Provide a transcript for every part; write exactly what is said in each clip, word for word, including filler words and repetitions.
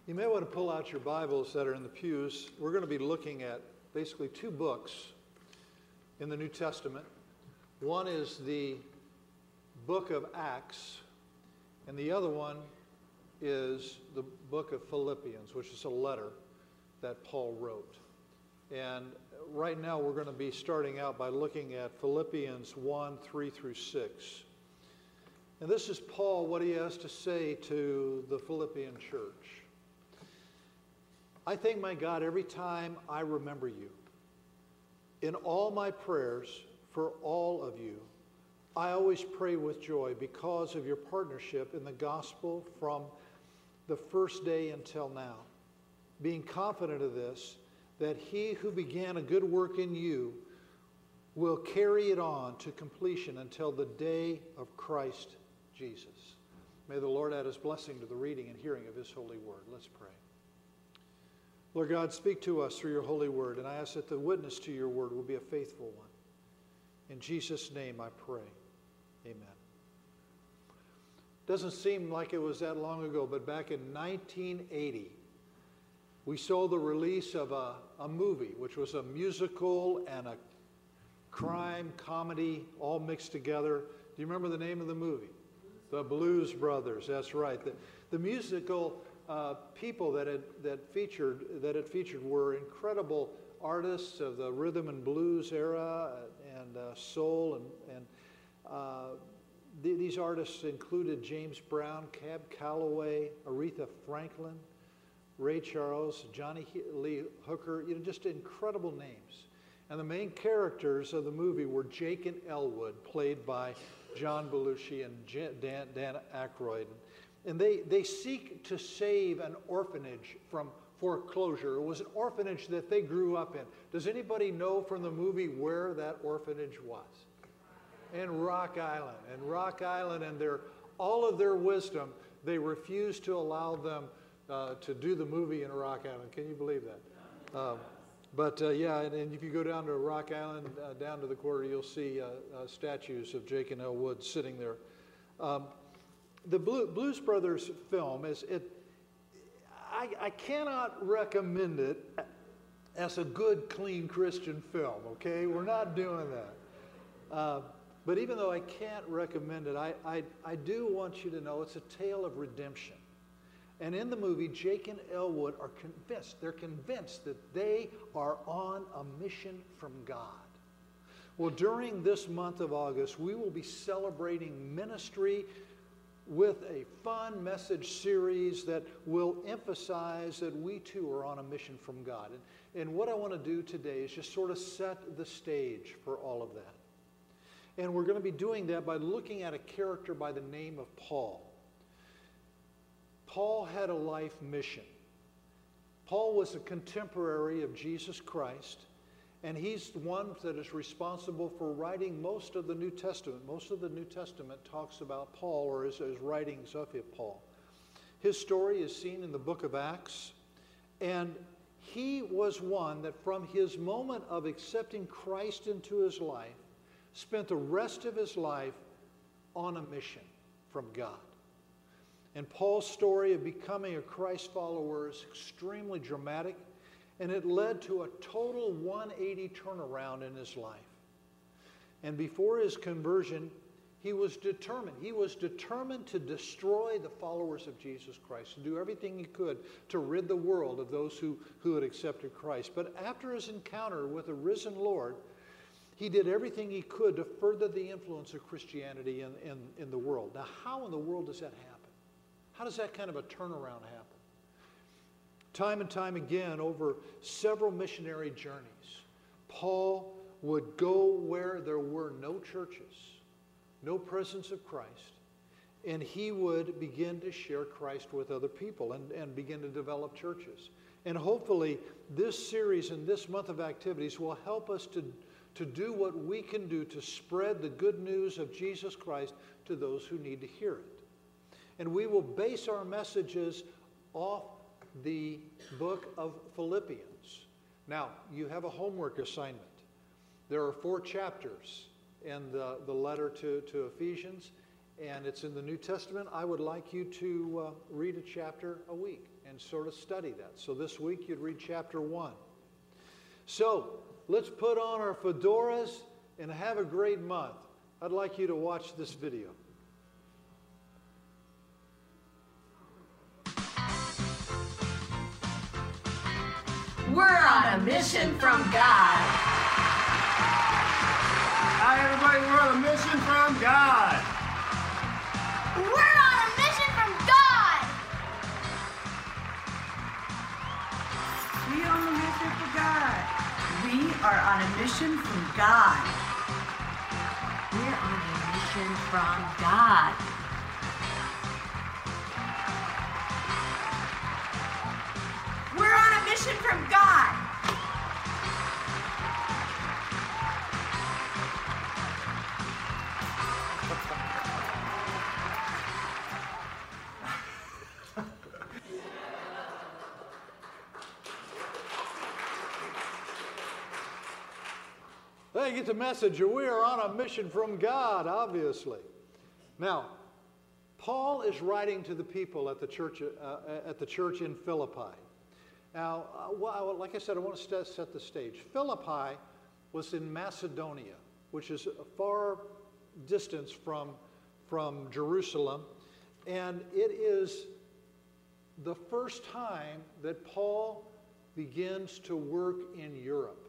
You may want to pull out your Bibles that are in the pews. We're going to be looking at basically two books in the New Testament. One is the book of Acts, and the other one is the book of Philippians, which is a letter that Paul wrote. And right now we're going to be starting out by looking at Philippians one, three through six. And this is Paul, what he has to say to the Philippian church. I thank my God every time I remember you. In all my prayers for all of you, I always pray with joy because of your partnership in the gospel from the first day until now, being confident of this, that he who began a good work in you will carry it on to completion until the day of Christ Jesus. May the Lord add his blessing to the reading and hearing of his holy word. Let's pray. Lord God, speak to us through your holy word, and I ask that the witness to your word will be a faithful one. In Jesus' name I pray. Amen. Doesn't seem like it was that long ago, but back in nineteen eighty, we saw the release of a, a movie, which was a musical and a crime comedy all mixed together. Do you remember the name of the movie? The Blues Brothers. That's right. The, the musical uh, people that it, that featured that it featured were incredible artists of the rhythm and blues era and uh, soul, and, and uh, th these artists included James Brown, Cab Calloway, Aretha Franklin, Ray Charles, Johnny Lee Hooker, you know, just incredible names. And the main characters of the movie were Jake and Elwood, played by John Belushi and Dan, Dan Aykroyd. And they, they seek to save an orphanage from foreclosure. It was an orphanage that they grew up in. Does anybody know from the movie where that orphanage was? In Rock Island. In Rock Island, and their, all of their wisdom, they refused to allow them uh, to do the movie in Rock Island. Can you believe that? Um, but uh, yeah, and, and if you go down to Rock Island, uh, down to the quarter, you'll see uh, uh, statues of Jake and Elwood sitting there. Um, the Blue, Blues Brothers film is it. I, I cannot recommend it as a good, clean Christian film. Okay, we're not doing that. Uh, but even though I can't recommend it, I, I I do want you to know it's a tale of redemption. And in the movie, Jake and Elwood are convinced, they're convinced that they are on a mission from God. Well, during this month of August, we will be celebrating ministry with a fun message series that will emphasize that we too are on a mission from God. And, and what I want to do today is just sort of set the stage for all of that. And we're going to be doing that by looking at a character by the name of Paul. Paul had a life mission. Paul was a contemporary of Jesus Christ, and he's the one that is responsible for writing most of the New Testament. Most of the New Testament talks about Paul, or is, is writings of Paul. His story is seen in the book of Acts, and he was one that from his moment of accepting Christ into his life, spent the rest of his life on a mission from God. And Paul's story of becoming a Christ follower is extremely dramatic, and it led to a total one eighty turnaround in his life. And before his conversion, he was determined. He was determined to destroy the followers of Jesus Christ, to do everything he could to rid the world of those who, who had accepted Christ. But after his encounter with the risen Lord, he did everything he could to further the influence of Christianity in, in, in the world. Now, how in the world does that happen? How does that kind of a turnaround happen? Time and time again, over several missionary journeys, Paul would go where there were no churches, no presence of Christ, and he would begin to share Christ with other people and, and begin to develop churches. And hopefully, this series and this month of activities will help us to, to do what we can do to spread the good news of Jesus Christ to those who need to hear it. And we will base our messages off the book of Philippians. Now, you have a homework assignment. There are four chapters in the, the letter to, to Ephesians, and it's in the New Testament. I would like you to uh, read a chapter a week and sort of study that. So this week you'd read chapter one. So let's put on our fedoras and have a great month. I'd like you to watch this video. We're on a mission from God. Hi, everybody. We're on a mission from God. We're on a mission from God. We on a mission for God. We are on a mission from God. We're on a mission from God. We're on a mission from God. Hey, get the message. We are on a mission from God, obviously. Now, Paul is writing to the people at the church, uh, at the church in Philippi. Now, uh, well, like I said, I want to set the stage. Philippi was in Macedonia, which is a far distance from, from Jerusalem. And it is the first time that Paul begins to work in Europe.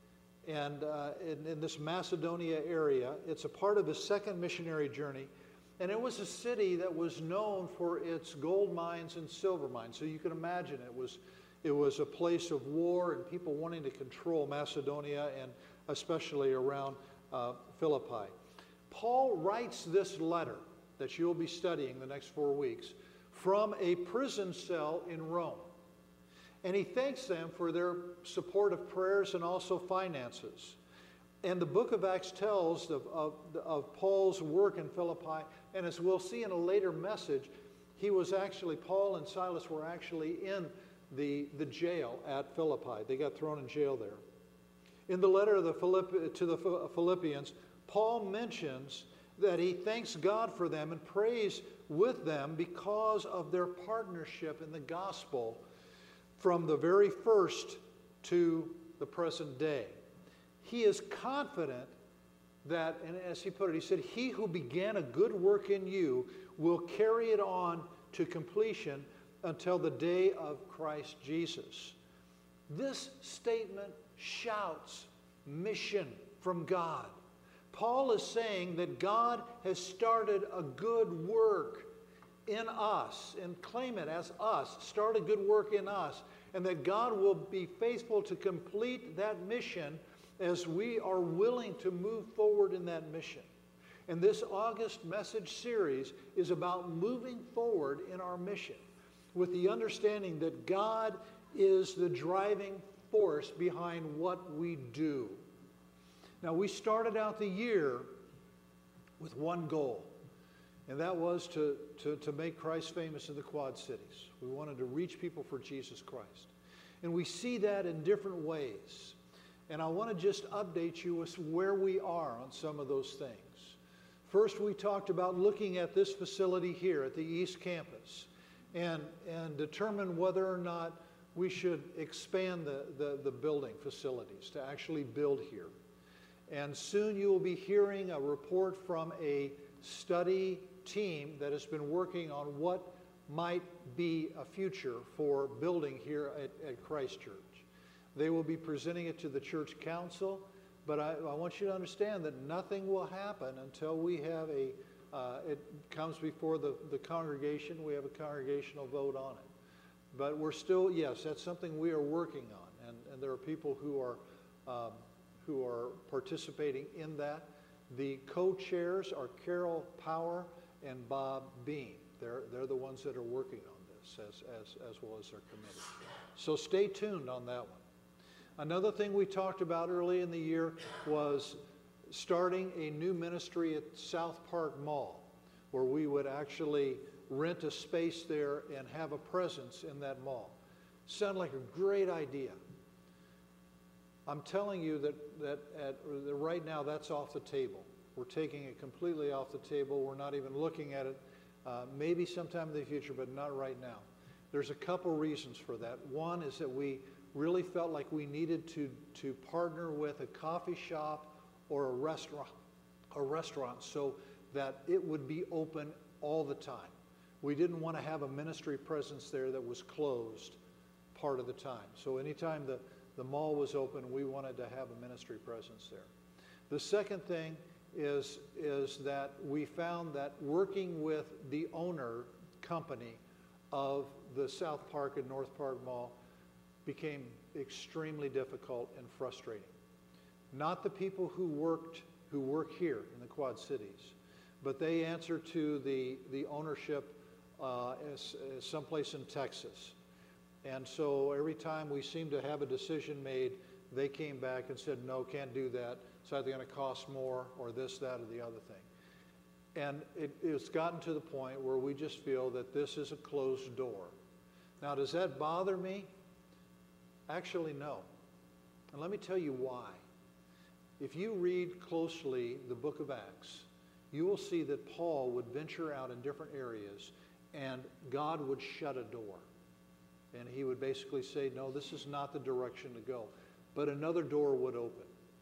And uh, in, in this Macedonia area, it's a part of his second missionary journey. And it was a city that was known for its gold mines and silver mines. So you can imagine it was, it was a place of war and people wanting to control Macedonia and especially around uh, Philippi. Paul writes this letter that you'll be studying the next four weeks from a prison cell in Rome. And he thanks them for their support of prayers and also finances. And the book of Acts tells of, of, of Paul's work in Philippi. And as we'll see in a later message, he was actually, Paul and Silas were actually in the, the jail at Philippi. They got thrown in jail there. In the letter of the Philipp, to the Philippians, Paul mentions that he thanks God for them and prays with them because of their partnership in the gospel from the very first to the present day. He is confident that, and as he put it, he said, he who began a good work in you will carry it on to completion until the day of Christ Jesus. This statement shouts mission from God. Paul is saying that God has started a good work in us, and claim it as us, start a good work in us, and that God will be faithful to complete that mission as we are willing to move forward in that mission. And this August message series is about moving forward in our mission with the understanding that God is the driving force behind what we do. Now, we started out the year with one goal, and that was to, to, to make Christ famous in the Quad Cities. We wanted to reach people for Jesus Christ. And we see that in different ways. And I want to just update you with where we are on some of those things. First, we talked about looking at this facility here at the East Campus and, and determine whether or not we should expand the, the, the building facilities to actually build here. And soon you will be hearing a report from a study team that has been working on what might be a future for building here at, at Christ Church. They will be presenting it to the church council, but I, I want you to understand that nothing will happen until we have a, uh, it comes before the, the congregation, we have a congregational vote on it. But we're still, yes, that's something we are working on, and, and there are people who are, um, who are participating in that. The co-chairs are Carol Power and Bob Bean. They're, they're the ones that are working on this as, as, as well as their committee. So stay tuned on that one. Another thing we talked about early in the year was starting a new ministry at South Park Mall, where we would actually rent a space there and have a presence in that mall. Sounded like a great idea. I'm telling you that, that, at, that right now that's off the table. We're taking it completely off the table. We're not even looking at it. Uh, maybe sometime in the future, but not right now. There's a couple reasons for that. One is that we really felt like we needed to, to partner with a coffee shop or a restaurant, a restaurant so that it would be open all the time. We didn't want to have a ministry presence there that was closed part of the time. So anytime the, the mall was open, we wanted to have a ministry presence there. The second thing is, is that we found that working with the owner company of the South Park and North Park Mall became extremely difficult and frustrating. Not the people who worked, who work here in the Quad Cities, but they answer to the, the ownership uh, as, as someplace in Texas. And so every time we seemed to have a decision made, they came back and said, no, can't do that. It's either going to cost more or this, that, or the other thing. And it, it's gotten to the point where we just feel that this is a closed door. Now, does that bother me? Actually, no. And let me tell you why. If you read closely the book of Acts, you will see that Paul would venture out in different areas and God would shut a door. And he would basically say, no, this is not the direction to go. But another door would open.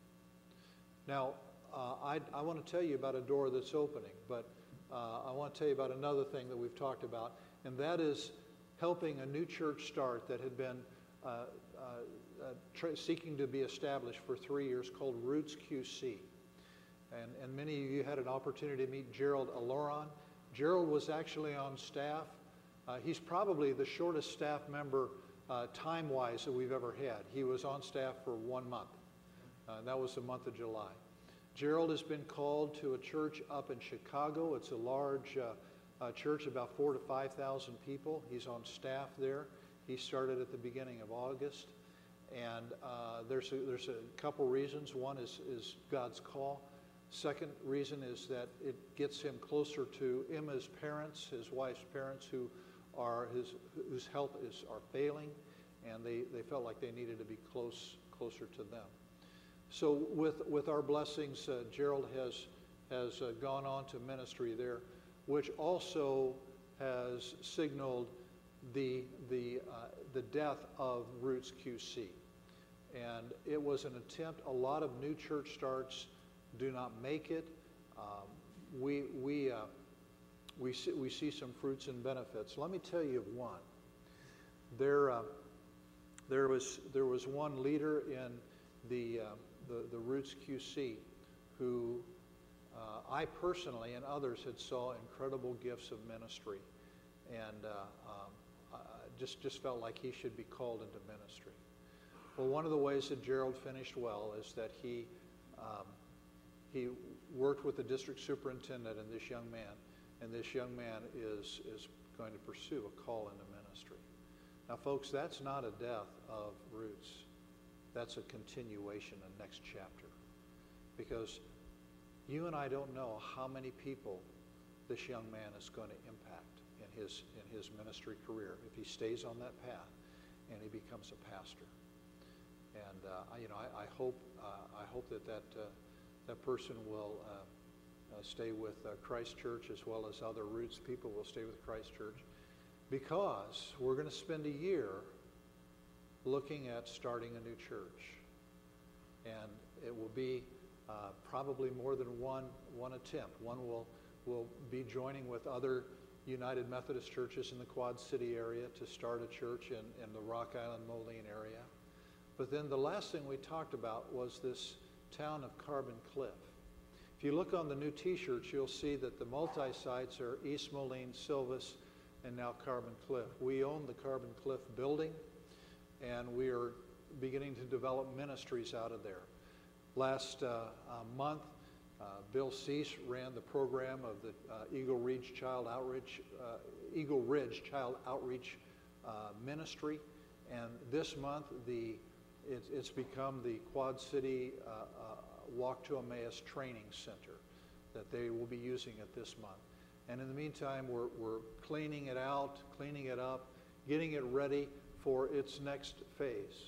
Now, uh, I, I want to tell you about a door that's opening, but uh, I want to tell you about another thing that we've talked about, and that is helping a new church start that had been uh, uh, uh, tra- seeking to be established for three years called Roots Q C. And, and many of you had an opportunity to meet Gerald Aloron. Gerald was actually on staff. Uh, he's probably the shortest staff member uh, time-wise that we've ever had. He was on staff for one month. Uh, that was the month of July. Gerald has been called to a church up in Chicago. It's a large uh, uh, church, about four to five thousand people. He's on staff there. He started at the beginning of August. And uh, there's, a, there's a couple reasons. One is, is God's call. Second reason is that it gets him closer to Emma's parents, his wife's parents, who are his, whose health is are failing, and they, they felt like they needed to be close closer to them. So with with our blessings, uh, Gerald has has uh, gone on to ministry there, which also has signaled the the uh, the death of Roots Q C, and it was an attempt. A lot of new church starts do not make it. Um, we we uh, we see, we see some fruits and benefits. Let me tell you of one. There uh, there was there was one leader in the uh, the, the Roots Q C who uh, I personally and others had saw incredible gifts of ministry, and uh, um, uh, just just felt like he should be called into ministry. Well, one of the ways that Gerald finished well is that he um, he worked with the district superintendent and this young man, and this young man is is going to pursue a call into ministry. Now, folks, that's not a death of Roots. That's a continuation, a next chapter. Because you and I don't know how many people this young man is going to impact in his in his ministry career if he stays on that path and he becomes a pastor. And uh, I, you know, I, I hope uh, I hope that that uh, that person will uh, uh, stay with uh, Christ Church as well as other Roots people will stay with Christ Church, because we're going to spend a year looking at starting a new church, and it will be uh, probably more than one one attempt. One will will be joining with other United Methodist churches in the Quad City area to start a church in, in the Rock Island Moline area. But then the last thing we talked about was this town of Carbon Cliff. If you look on the new t-shirts, you'll see that the multi-sites are East Moline, Silvis, and now Carbon Cliff. We own the Carbon Cliff building, and we are beginning to develop ministries out of there. Last uh, uh, month, uh, Bill Cease ran the program of the uh, Eagle Ridge Child Outreach, uh, Eagle Ridge Child Outreach uh, Ministry, and this month the it's, it's become the Quad City uh, uh, Walk to Emmaus Training Center that they will be using it this month. And in the meantime, we're, we're cleaning it out, cleaning it up, getting it ready for its next phase.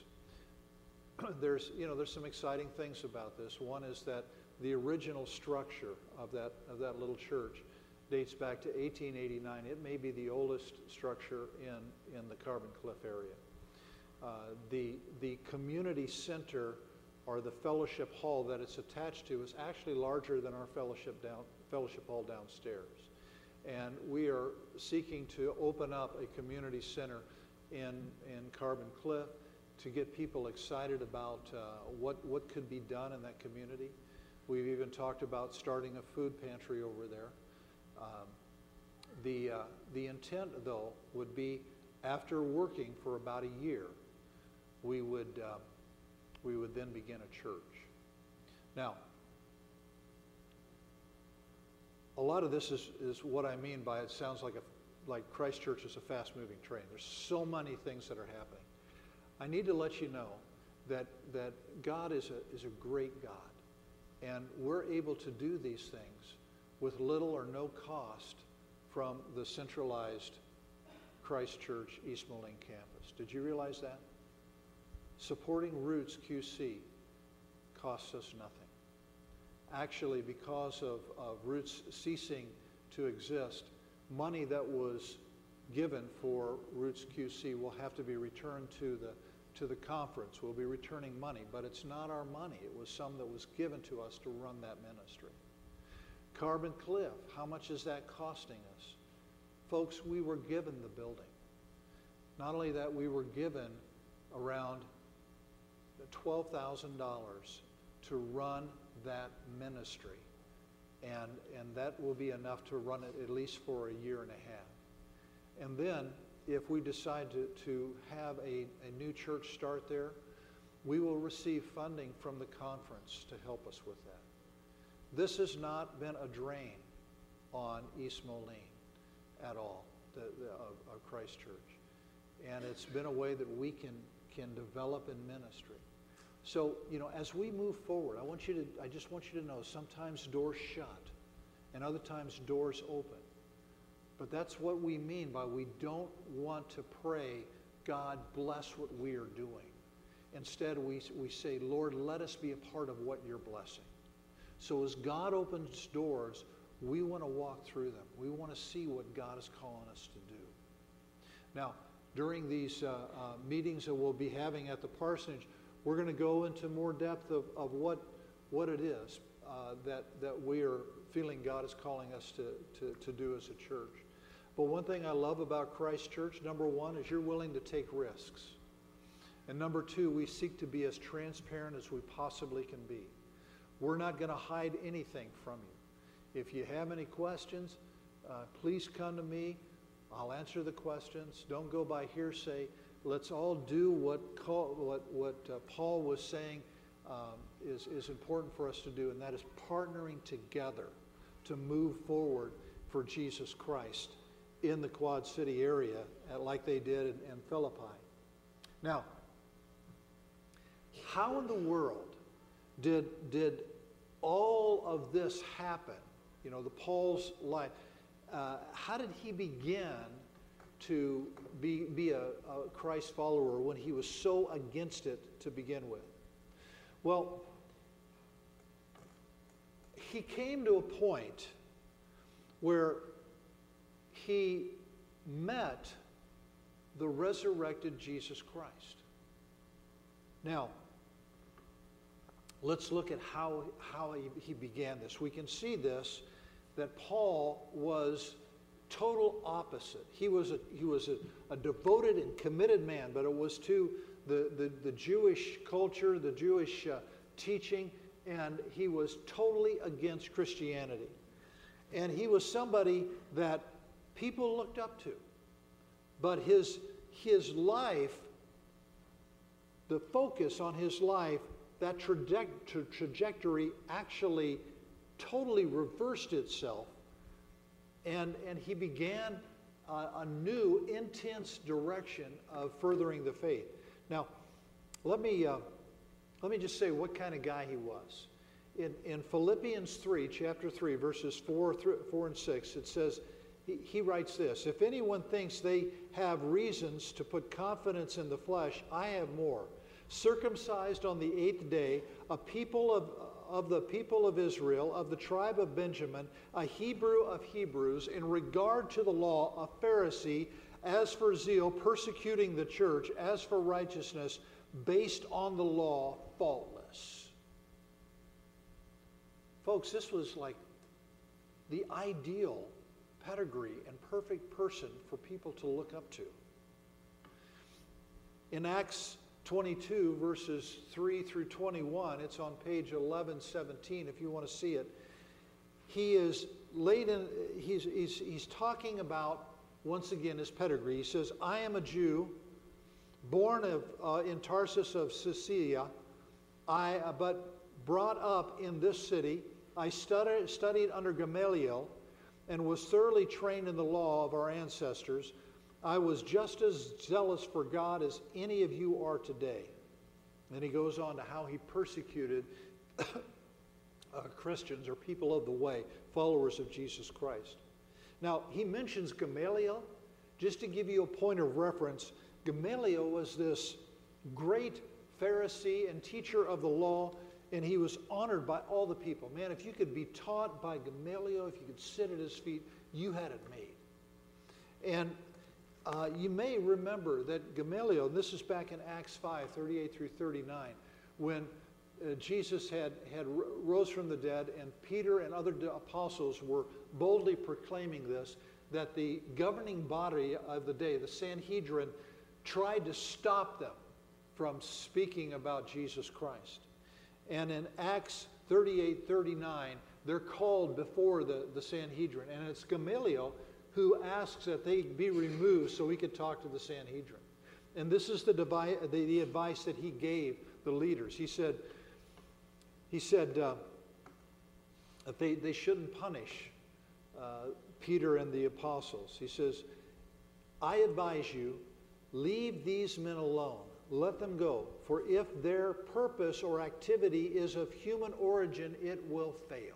There's, you know, there's some exciting things about this. One is that the original structure of that of that little church dates back to eighteen eighty-nine. It may be the oldest structure in, in the Carbon Cliff area. Uh, the, the community center, or the fellowship hall that it's attached to, is actually larger than our fellowship, down, fellowship hall downstairs. And we are seeking to open up a community center in, in Carbon Cliff to get people excited about uh, what, what could be done in that community. We've even talked about starting a food pantry over there. Um, the, uh, the intent, though, would be after working for about a year, we would, uh, we would then begin a church. Now, a lot of this is, is what I mean by it sounds like, a, like Christ Church is a fast-moving train. There's so many things that are happening. I need to let you know that, that God is a, is a great God, and we're able to do these things with little or no cost from the centralized Christ Church East Moline campus. Did you realize that? Supporting Roots Q C costs us nothing. Actually, because of, of Roots ceasing to exist, money that was given for Roots Q C will have to be returned to the, to the conference. We'll be returning money, but it's not our money. It was some that was given to us to run that ministry. Carbon Cliff, how much is that costing us? Folks, we were given the building. Not only that, we were given around twelve thousand dollars to run that ministry. And, and that will be enough to run it at least for a year and a half. And then, if we decide to, to have a, a new church start there, we will receive funding from the conference to help us with that. This has not been a drain on East Moline at all, the, the, of, of Christ Church. And it's been a way that we can, can develop in ministry. So, you know, as we move forward, I want you to, I just want you to know, sometimes doors shut and other times doors open. But that's what we mean by we don't want to pray, God bless what we are doing. Instead, we, we say, Lord, let us be a part of what you're blessing. So as God opens doors, we want to walk through them. We want to see what God is calling us to do. Now, during these uh, uh, meetings that we'll be having at the parsonage, we're going to go into more depth of, of what, what it is uh, that, that we are feeling God is calling us to, to, to do as a church. But one thing I love about Christ Church, number one, is you're willing to take risks. And number two, we seek to be as transparent as we possibly can be. We're not going to hide anything from you. If you have any questions, uh, please come to me. I'll answer the questions. Don't go by hearsay. Let's all do what, what, what uh, Paul was saying um, is, is important for us to do, and that is partnering together to move forward for Jesus Christ in the Quad City area, uh, like they did in, in Philippi. Now, how in the world did, did all of this happen? You know, the Paul's life. Uh, how did he begin to be, be a, a Christ follower when he was so against it to begin with? Well, he came to a point where he met the resurrected Jesus Christ. Now, let's look at how, how he, he began this. We can see this, that Paul was total opposite. He was a, he was a, a devoted and committed man, but it was to the, the, the Jewish culture, the Jewish uh, teaching, and he was totally against Christianity. And he was somebody that people looked up to. But his, his life, the focus on his life, that traje- tra- trajectory actually totally reversed itself. And, and he began a, a new, intense direction of furthering the faith. Now, let me, uh, let me just say what kind of guy he was. In, in Philippians three, chapter three, verses four, through, four and six, it says, he, he writes this, "If anyone thinks they have reasons to put confidence in the flesh, I have more. Circumcised on the eighth day, a people of, of the people of Israel, of the tribe of Benjamin, a Hebrew of Hebrews, in regard to the law, a Pharisee, as for zeal, persecuting the church, as for righteousness, based on the law, faultless. Folks, this was like the ideal pedigree and perfect person for people to look up to. In Acts twenty-two, verses three through twenty-one, it's on page eleven seventeen if you want to see it. He is laid in, he's, he's, he's talking about, once again, his pedigree. He says, I am a Jew, born of, uh, in Tarsus of Cilicia, I, uh, but brought up in this city. I studied, studied under Gamaliel and was thoroughly trained in the law of our ancestors. I was just as zealous for God as any of you are today. Then he goes on to how he persecuted uh, Christians or people of the way, followers of Jesus Christ. Now, he mentions Gamaliel. Just to give you a point of reference, Gamaliel was this great Pharisee and teacher of the law, and he was honored by all the people. Man, if you could be taught by Gamaliel, if you could sit at his feet, you had it made. And uh, you may remember that Gamaliel, and this is back in Acts five, thirty-eight through thirty-nine, when uh, Jesus had, had rose from the dead, and Peter and other apostles were boldly proclaiming this, that the governing body of the day, the Sanhedrin, tried to stop them from speaking about Jesus Christ. And in Acts thirty-eight, thirty-nine, they're called before the, the Sanhedrin. And it's Gamaliel who asks that they be removed so he could talk to the Sanhedrin. And this is the, devi- the, the advice that he gave the leaders. He said, he said uh, that they, they shouldn't punish uh, Peter and the apostles. He says, I advise you, leave these men alone. Let them go. For if their purpose or activity is of human origin, it will fail.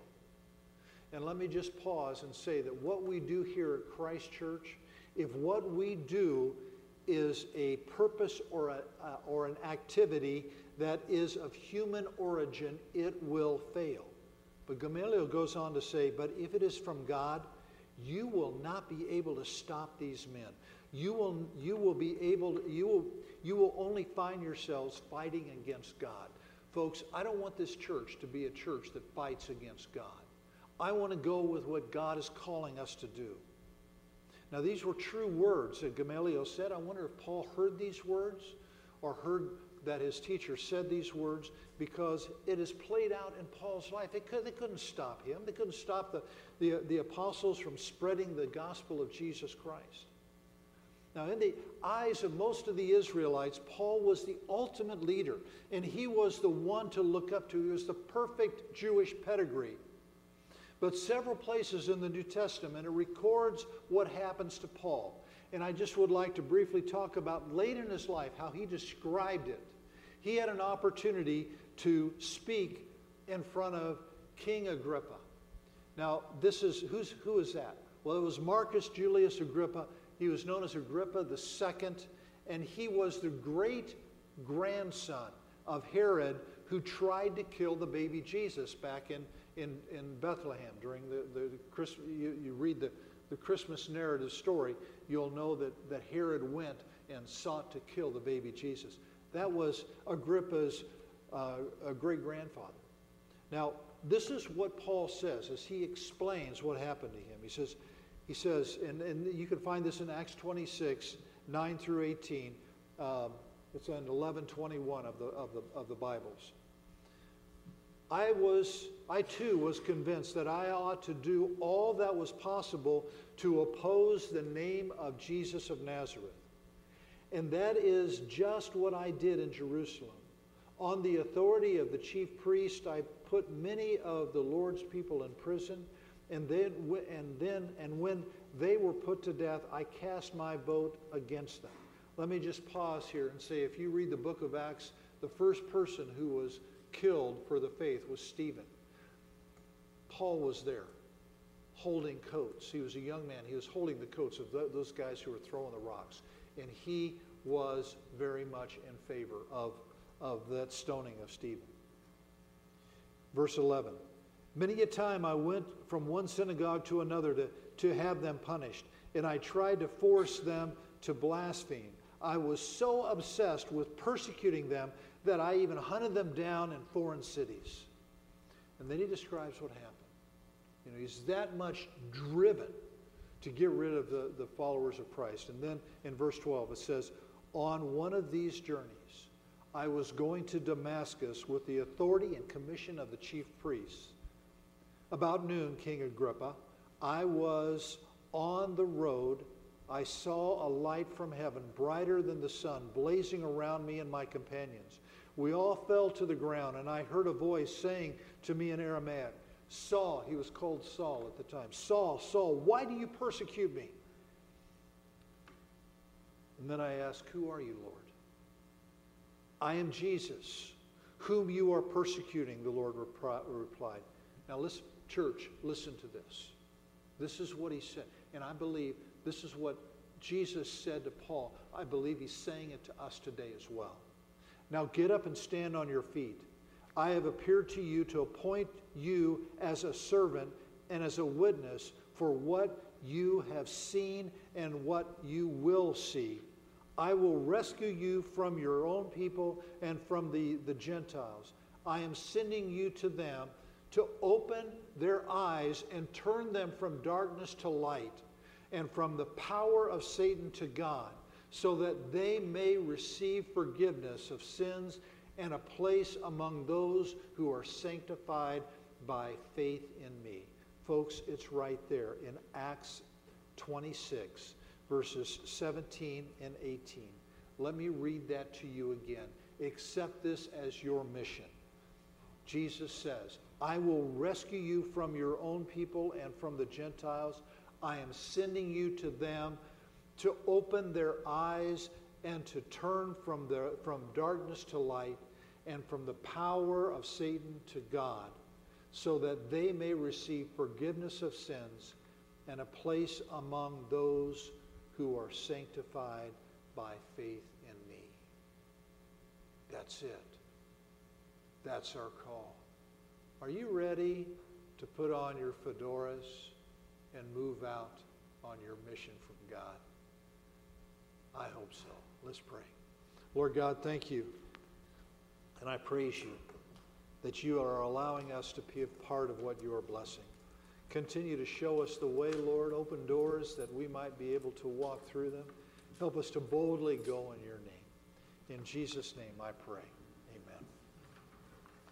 And let me just pause and say that what we do here at Christ Church, if what we do is a purpose or, a, uh, or an activity that is of human origin, it will fail. But Gamaliel goes on to say, but if it is from God, you will not be able to stop these men. You will, you will be able to, you will, you will only find yourselves fighting against God. Folks, I don't want this church to be a church that fights against God. I want to go with what God is calling us to do. Now, these were true words that Gamaliel said. I wonder if Paul heard these words or heard that his teacher said these words, because it is played out in Paul's life. They, could, they couldn't stop him. They couldn't stop the, the, the apostles from spreading the gospel of Jesus Christ. Now, in the eyes of most of the Israelites, Paul was the ultimate leader, and he was the one to look up to. He was the perfect Jewish pedigree. But several places in the New Testament, it records what happens to Paul. And I just would like to briefly talk about late in his life how he described it. He had an opportunity to speak in front of King Agrippa. Now, this is, who's, who is that? Well, it was Marcus Julius Agrippa. He was known as Agrippa the Second, and he was the great-grandson of Herod, who tried to kill the baby Jesus back in, in, in Bethlehem during the, the, the Christmas. You, you read the, the Christmas narrative story, you'll know that, that Herod went and sought to kill the baby Jesus. That was Agrippa's uh, great-grandfather. Now, this is what Paul says as he explains what happened to him. He says, he says, and, and you can find this in Acts twenty-six, nine through eighteen. Um, it's in eleven twenty-one of the, of the, of the Bibles. I was, I too was convinced that I ought to do all that was possible to oppose the name of Jesus of Nazareth. And that is just what I did in Jerusalem. On the authority of the chief priest, I put many of the Lord's people in prison, and then, and then, and when they were put to death, I cast my vote against them. Let me just pause here and say, if you read the book of Acts, the first person who was killed for the faith was Stephen. Paul was there, holding coats. He was a young man. He was holding the coats of th- those guys who were throwing the rocks. And he was very much in favor of, of that stoning of Stephen. Verse eleven. Many a time I went from one synagogue to another to, to have them punished, and I tried to force them to blaspheme. I was so obsessed with persecuting them that I even hunted them down in foreign cities. And then he describes what happened. You know, he's that much driven to get rid of the, the followers of Christ. And then in verse twelve it says, on one of these journeys, I was going to Damascus with the authority and commission of the chief priests. About noon, King Agrippa, I was on the road. I saw a light from heaven, brighter than the sun, blazing around me and my companions. We all fell to the ground, and I heard a voice saying to me in Aramaic, Saul, he was called Saul at the time, Saul, Saul, why do you persecute me? And then I asked, who are you, Lord? I am Jesus, whom you are persecuting, the Lord repri- replied. Now listen, church, listen to this. This is what he said. And I believe this is what Jesus said to Paul. I believe he's saying it to us today as well. Now get up and stand on your feet. I have appeared to you to appoint you as a servant and as a witness for what you have seen and what you will see. I will rescue you from your own people and from the, the Gentiles. I am sending you to them to open their eyes and turn them from darkness to light and from the power of Satan to God, so that they may receive forgiveness of sins and a place among those who are sanctified by faith in me. Folks, it's right there in Acts twenty-six, verses seventeen and eighteen. Let me read that to you again. Accept this as your mission. Jesus says, I will rescue you from your own people and from the Gentiles. I am sending you to them to open their eyes and to turn from, the, from darkness to light and from the power of Satan to God, so that they may receive forgiveness of sins and a place among those who are sanctified by faith in me. That's it. That's our call. Are you ready to put on your fedoras and move out on your mission from God? I hope so. Let's pray. Lord God, thank you. And I praise you that you are allowing us to be a part of what you are blessing. Continue to show us the way, Lord. Open doors that we might be able to walk through them. Help us to boldly go in your name. In Jesus' name I pray.